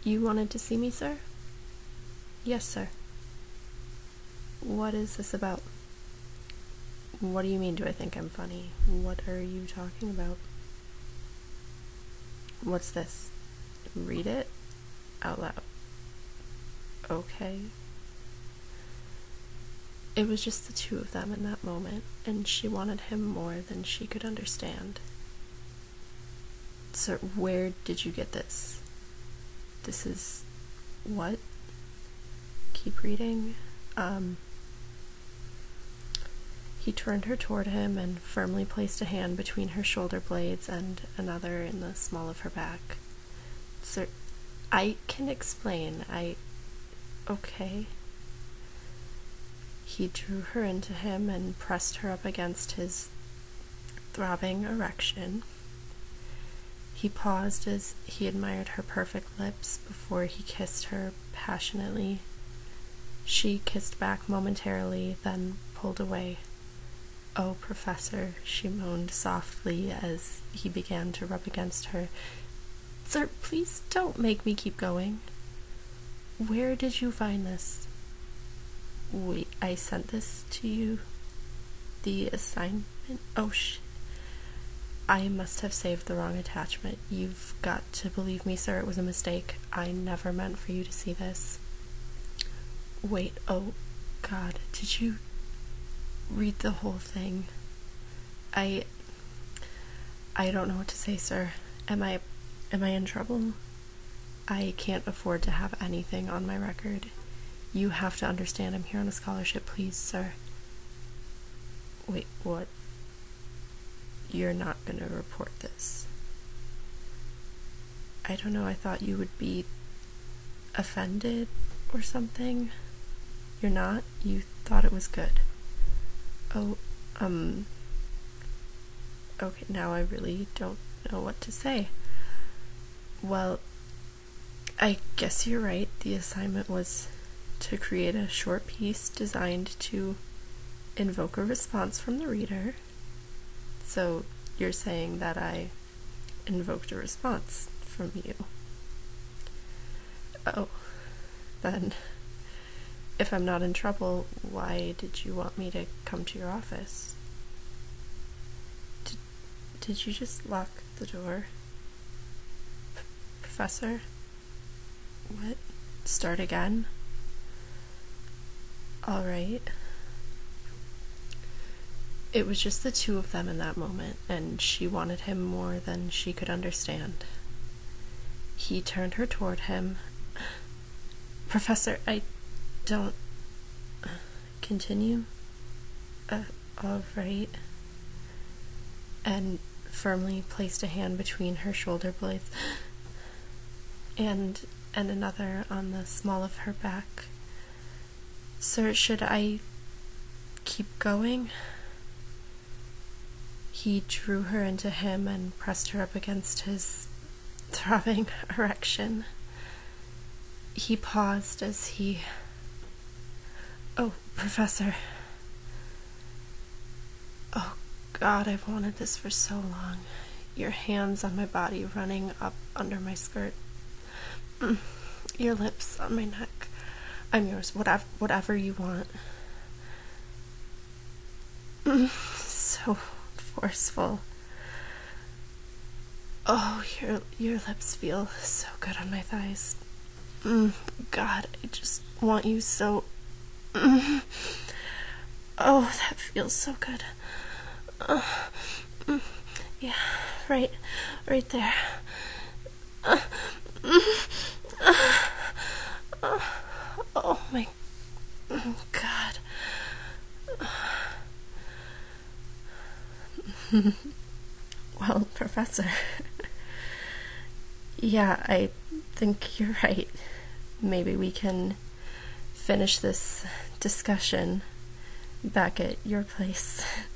You wanted to see me, sir? Yes, sir. What is this about? What do you mean, do I think I'm funny? What are you talking about? What's this? Read it out loud. Okay. It was just the two of them in that moment, and she wanted him more than she could understand. Sir, where did you get this? This is... what? Keep reading. He turned her toward him and firmly placed a hand between her shoulder blades and another in the small of her back. Sir, I can explain. Okay. He drew her into him and pressed her up against his throbbing erection. He paused as he admired her perfect lips before he kissed her passionately. She kissed back momentarily, then pulled away. "Oh, Professor," she moaned softly as he began to rub against her. "Sir, please don't make me keep going. Where did you find this?" "Wait, I sent this to you? The assignment? Oh, shit. I must have saved the wrong attachment. You've got to believe me, sir, it was a mistake. I never meant for you to see this." "Wait, oh, God, did you read the whole thing?" I don't know what to say, sir. Am I in trouble? I can't afford to have anything on my record. You have to understand I'm here on a scholarship, please, sir." "Wait, what? You're not gonna report this?" "I don't know, I thought you would be offended or something." "You're not? You thought it was good?" "Oh, okay, now I really don't know what to say." "Well, I guess you're right. The assignment was to create a short piece designed to invoke a response from the reader." "So you're saying that I invoked a response from you?" "Oh, then if I'm not in trouble, why did you want me to come to your office?" Did you just lock the door?" "Professor? What? Start again?" "All right." It was just the two of them in that moment, and she wanted him more than she could understand. He turned her toward him. "Professor, I don't..." "Continue?" All right." And firmly placed a hand between her shoulder blades and another on the small of her back. "Sir, should I keep going?" He drew her into him and pressed her up against his throbbing erection. He paused as he... "Oh, Professor. Oh, God, I've wanted this for so long. Your hands on my body running up under my skirt. Your lips on my neck. I'm yours, whatever you want." So forceful. "Oh, your lips feel so good on my thighs. God, I just want you so... Oh, that feels so good. Yeah, right there. Oh my God." "Well, Professor, yeah, I think you're right. Maybe we can finish this discussion back at your place."